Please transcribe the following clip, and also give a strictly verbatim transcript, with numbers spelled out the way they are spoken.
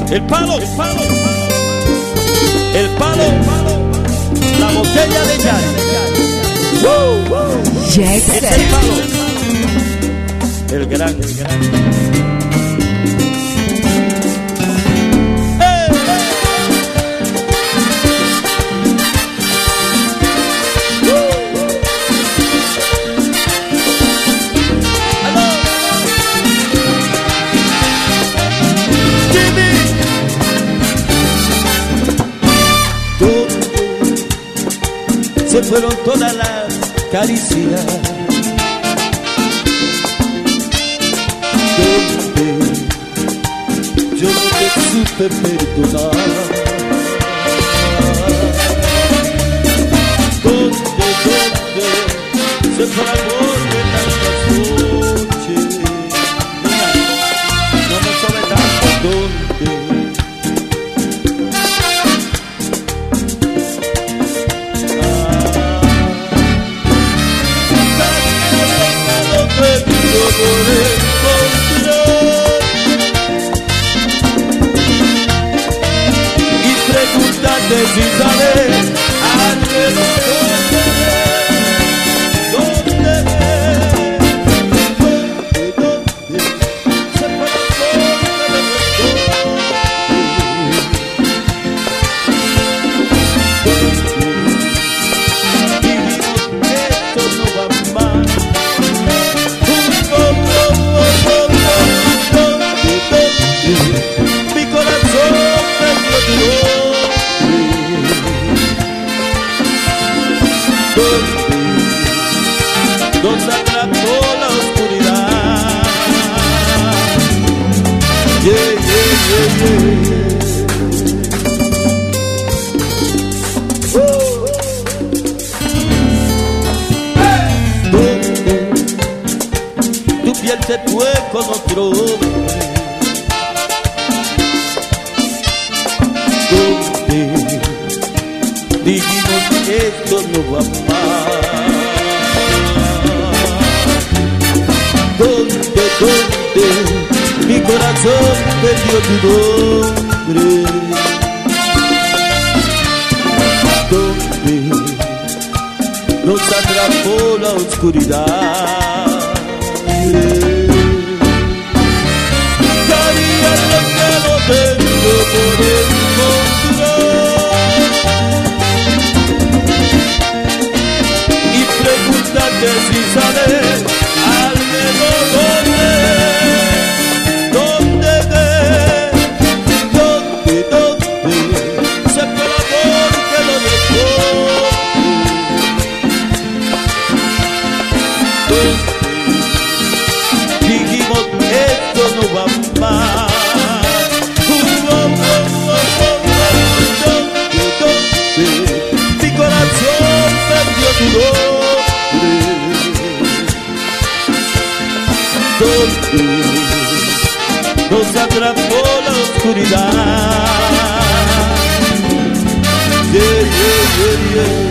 El palo, el palo, el palo, la botella de Jack. Es el palo, el gran, el gran. Se fueron todas las caricias, donde yo no te supe perdonar, donde, donde se fue el amor de tantas noches, no me sabe tanto donde. Y pregúntate si sabes alrededor dónde dónde, dónde se fue la forma de dijimos esto no va más. Mi corazón perdió tu nombre, nos atrapó la oscuridad. Yeah, yeah, yeah, yeah. Uh. Hey. Donde tu piel se fue con otro hombre, donde dijimos que esto no va más, donde, donde mi corazón perdió tu nombre, donde nos atrapó la oscuridad. Daría lo que no tengo por él. Que si sabes alrededor dónde, dónde, dónde, dónde se fue el amor que lo dejó, donde dijimos esto no va más, donde, donde mi corazón perdió tu nombre, donde nos atrapó la oscuridad. Yeah, yeah, yeah, yeah.